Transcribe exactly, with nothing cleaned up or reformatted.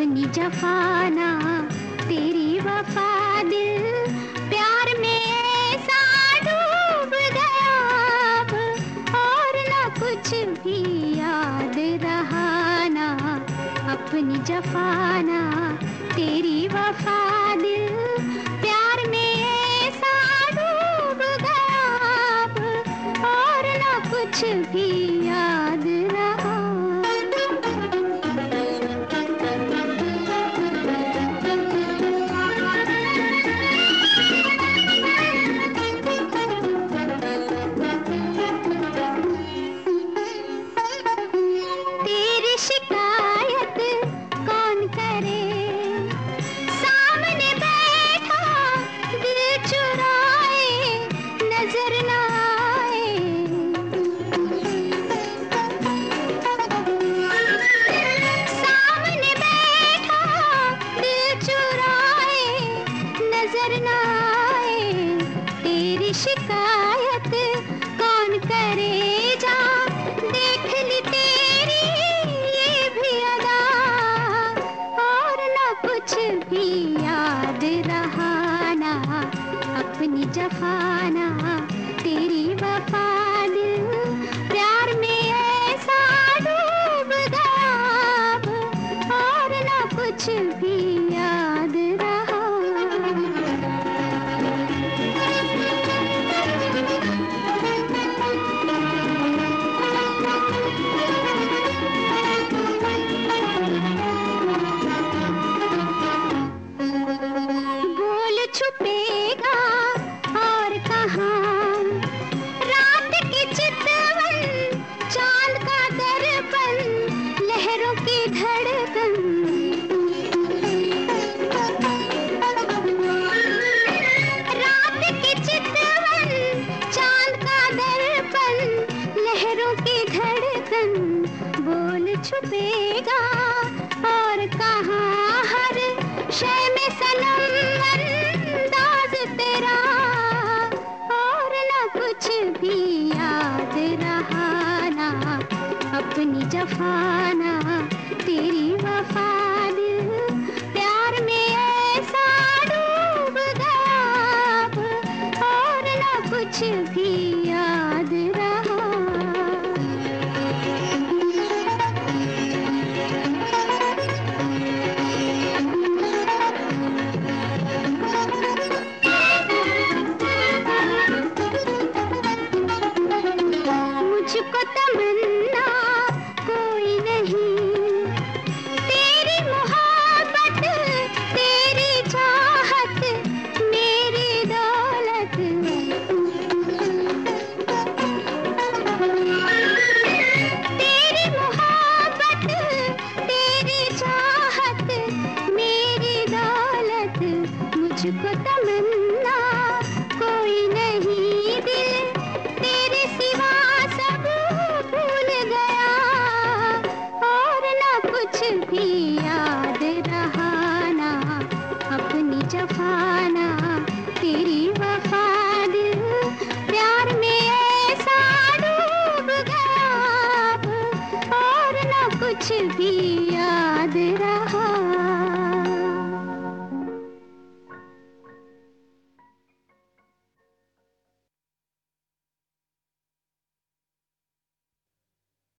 अपनी जफाना तेरी वफा दिल प्यार में ऐसा डूब गया अब और ना कुछ भी याद रहा ना। अपनी जफाना तेरी वफा दिल प्यार में ऐसा डूब गया अब और ना कुछ भी याद रहा। शिकायत कौन करे, सामने बैठा दिल चुराए नजर न आए। सामने बैठा दिल चुराए नजर न आए। तेरी शिकायत कौन करे, जा देख ली तेरी ये भी अदा और ना कुछ भी याद रहा ना। अपनी जफाना तेरी वफा दिल प्यार में ऐसा डूब गया अब और ना कुछ भी याद रहा। छुपेगा और कहाँ रात की चितवन, चांद का दर्पण, लहरों की धड़कन। रात की चितवन, चांद का दर्पण, लहरों की धड़कन। बोल छुपेगा और कहाँ हर शय में सनम अंदाज तेरा और ना कुछ भी याद रहा ना। अपनी जफाना तेरी वफा दिल प्यार में ऐसा डूब गया अब और ना कुछ भी याद रहा।